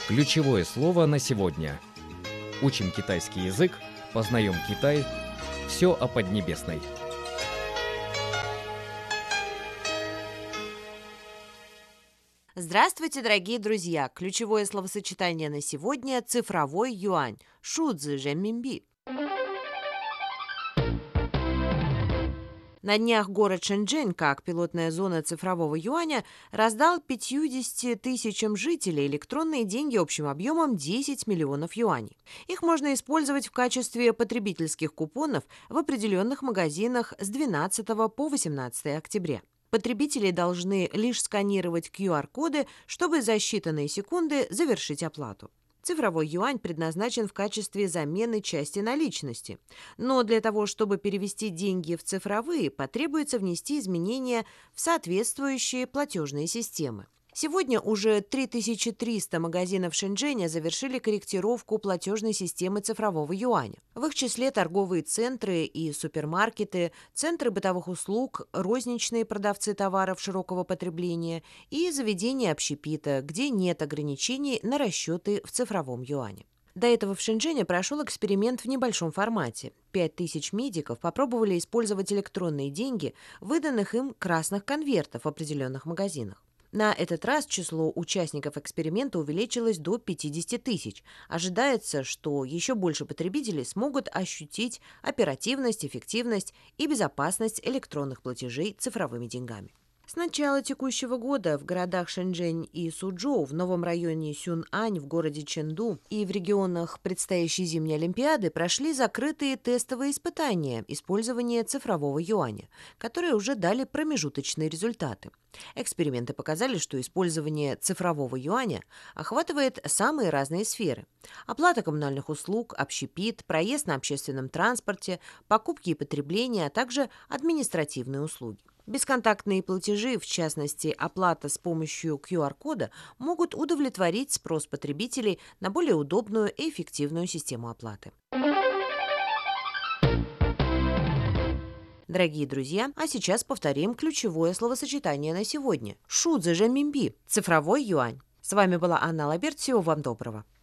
Ключевое слово на сегодня. Учим китайский язык, познаем Китай. Все о Поднебесной. Здравствуйте, дорогие друзья! Ключевое словосочетание на сегодня – цифровой юань, шудзи жэньминби. На днях город Шэньчжэнь, как пилотная зона цифрового юаня, раздал 50 тысячам жителей электронные деньги общим объемом 10 миллионов юаней. Их можно использовать в качестве потребительских купонов в определенных магазинах с 12 по 18 октября. Потребители должны лишь сканировать QR-коды, чтобы за считанные секунды завершить оплату. Цифровой юань предназначен в качестве замены части наличности. Но для того, чтобы перевести деньги в цифровые, потребуется внести изменения в соответствующие платежные системы. Сегодня уже 3300 магазинов Шэньчжэня завершили корректировку платежной системы цифрового юаня. В их числе торговые центры и супермаркеты, центры бытовых услуг, розничные продавцы товаров широкого потребления и заведения общепита, где нет ограничений на расчеты в цифровом юане. До этого в Шэньчжэне прошел эксперимент в небольшом формате. 5000 медиков попробовали использовать электронные деньги, выданных им красных конвертов в определенных магазинах. На этот раз число участников эксперимента увеличилось до 50 тысяч. Ожидается, что еще больше потребителей смогут ощутить оперативность, эффективность и безопасность электронных платежей цифровыми деньгами. С начала текущего года в городах Шэньчжэнь и Суджоу, в новом районе Сюньань, в городе Чэнду и в регионах предстоящей зимней Олимпиады прошли закрытые тестовые испытания использования цифрового юаня, которые уже дали промежуточные результаты. Эксперименты показали, что использование цифрового юаня охватывает самые разные сферы: оплата коммунальных услуг, общепит, проезд на общественном транспорте, покупки и потребление, а также административные услуги. Бесконтактные платежи, в частности, оплата с помощью QR-кода, могут удовлетворить спрос потребителей на более удобную и эффективную систему оплаты. Дорогие друзья, а сейчас повторим ключевое словосочетание на сегодня. Шудзи жэньминби – цифровой юань. С вами была Анна Лаберт. Всего вам доброго.